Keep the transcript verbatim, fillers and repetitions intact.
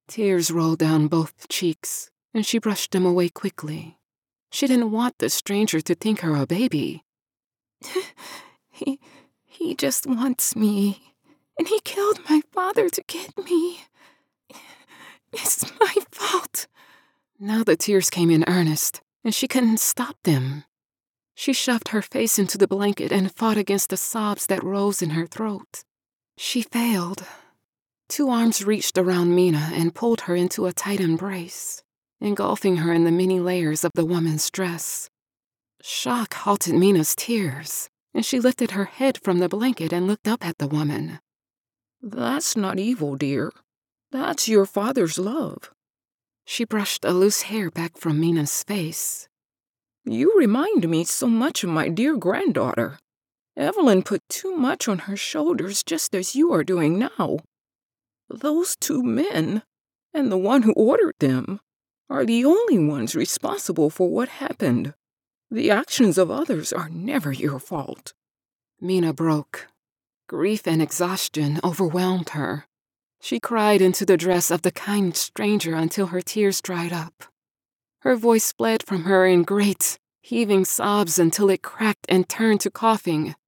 Tears rolled down both cheeks, and she brushed them away quickly. She didn't want the stranger to think her a baby. he, he just wants me, and he killed my father to get me. It's my fault. Now the tears came in earnest, and she couldn't stop them. She shoved her face into the blanket and fought against the sobs that rose in her throat. She failed. Two arms reached around Mina and pulled her into a tight embrace, engulfing her in the many layers of the woman's dress. Shock halted Mina's tears, and she lifted her head from the blanket and looked up at the woman. That's not evil, dear. That's your father's love. She brushed a loose hair back from Mina's face. You remind me so much of my dear granddaughter. Evelyn put too much on her shoulders just as you are doing now. Those two men, and the one who ordered them, are the only ones responsible for what happened. The actions of others are never your fault. Mina broke. Grief and exhaustion overwhelmed her. She cried into the dress of the kind stranger until her tears dried up. Her voice bled from her in great, heaving sobs until it cracked and turned to coughing,